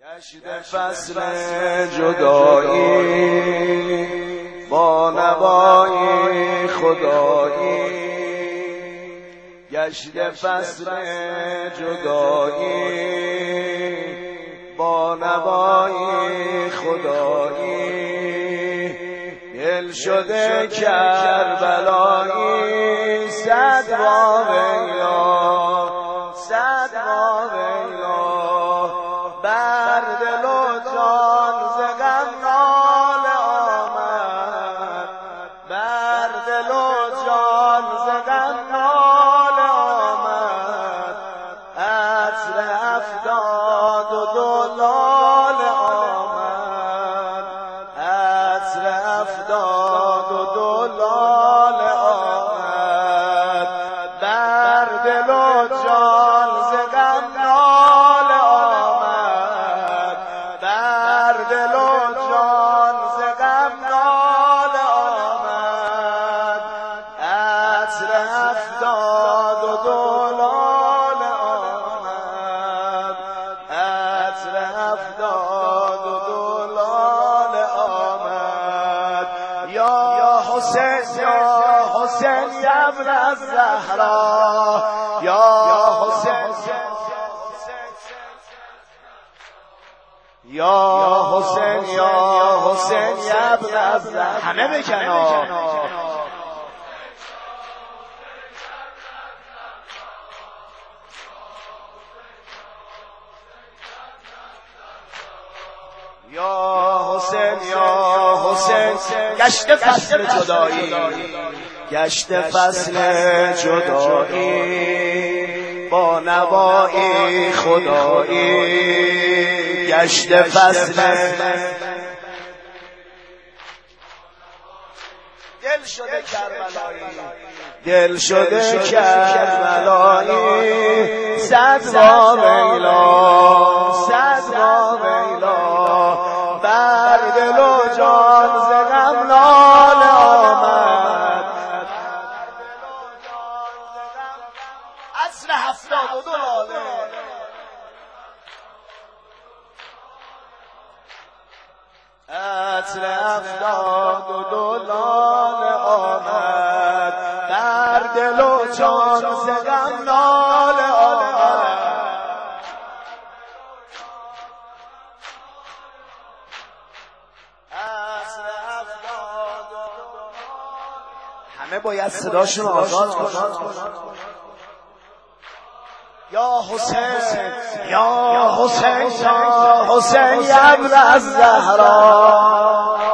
گشت فصل جدایی با نوای خدایی، گشت فصل جدایی با نوای خدایی، دل شده کربلایی صد ویلا صد ویلا، بر دل و جان ز غم ناله آمد، بر دل و جان ز غم ناله آمد، عطر افتاد و دو لاله آمد، عطر افتاد و دو لاله آمد، بر دل و جان ز غم ناله آمد، بر دل و جان ز غم ناله آمد، عطر افتاد و دو لاله آمد، عطر افتاد و دو لاله آمد. یا حسین یا حسین یا ابن الزهرا، یا حسین یا حسین یا حسین یا ابن الزهرا، همه بکنار. یا حسین یا حسین، گشت فصل جدایی، گشت فصل جدایی با نوای خدایی، گشت فصل دل شده کربلایی، دل شده کربلایی صد ویلا صد ویلا، بر دل و جان ز غم ناله آمد، عطر هفتاد و دو لاله، عطر هفتاد و دو لاله آمد، بر دل و جان ز غم ناله آمد، همه باید صداشون آزاد کنند. یا حسین یا حسین یا حسین یا ابن الزهرا،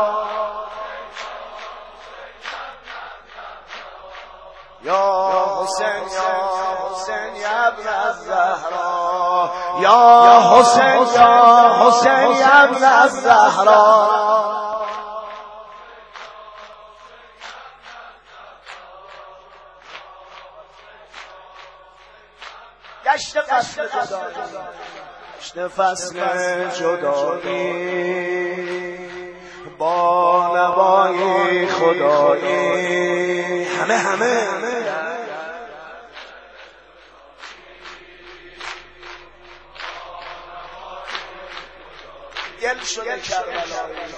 یا حسین یا حسین یا ابن الزهرا، یا حسین یا حسین یا ابن الزهرا، گشت فصل جدایی، گشت فصل جدایی با نوای خدایی، همه دل شده کربلایی،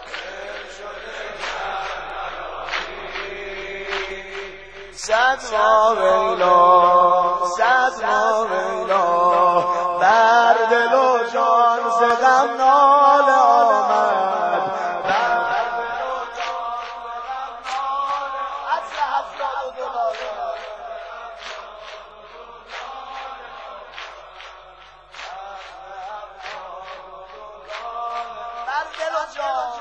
صد ویلا صد ویلا، بر دل و جان ز غم ناله آمد، بر دل و جان ز غم ناله، عطر هفتاد و دو لاله، بر دل و جان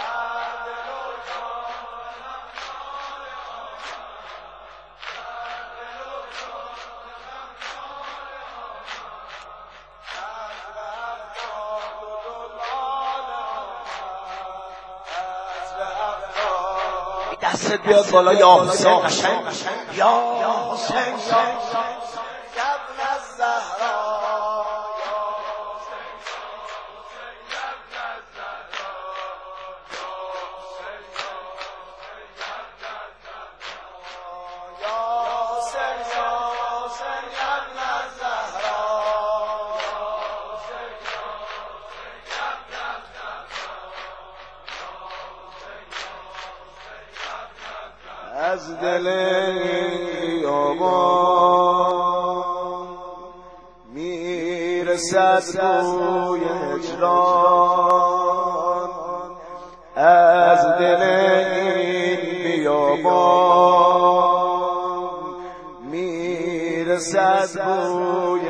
دستت بیاد بالا. یا حسین قشنگ، یا حسین یا ابن الزهرا، از دل بیابان میرسد بوی هجران، از دل بیابان میرسد بوی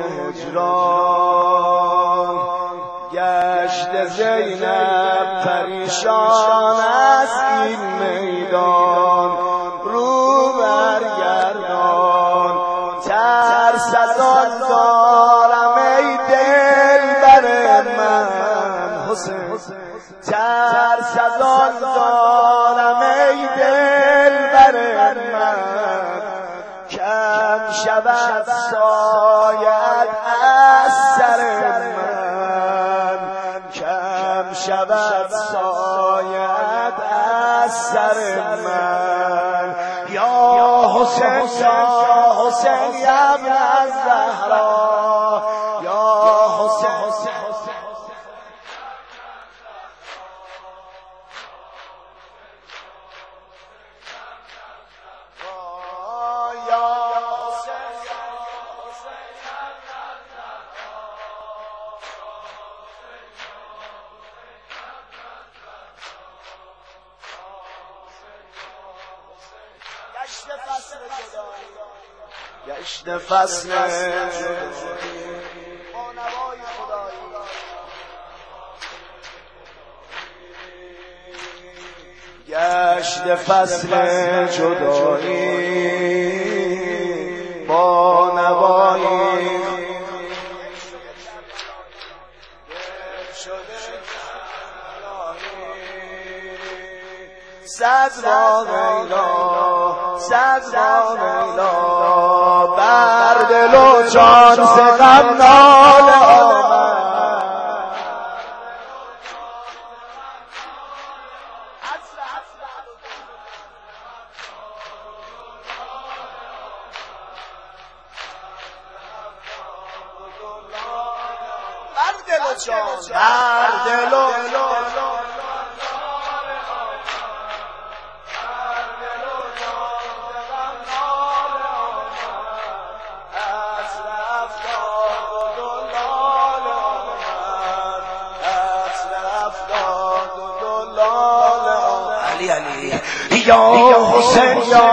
هجران. گشت زینب پریشان از این میدان، رو برگردان ترس از آن دارم ای دلبر من حسین، ترس از آن دارم ای دلبر من، کم شود سایت از سر من، کم شود سایت از سر من. یا حسین یا حسین یا ابن الزهرا، یا حسین گشت فصل گشت فصل جدایی با نوایی، صد را لیلا صد را لیلا، بر دل و جان ز غم ناله آمد. بر دل و جان بر دل و یا حسین یا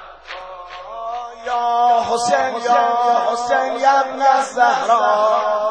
حسین یا حسین یا ابن الزهرا.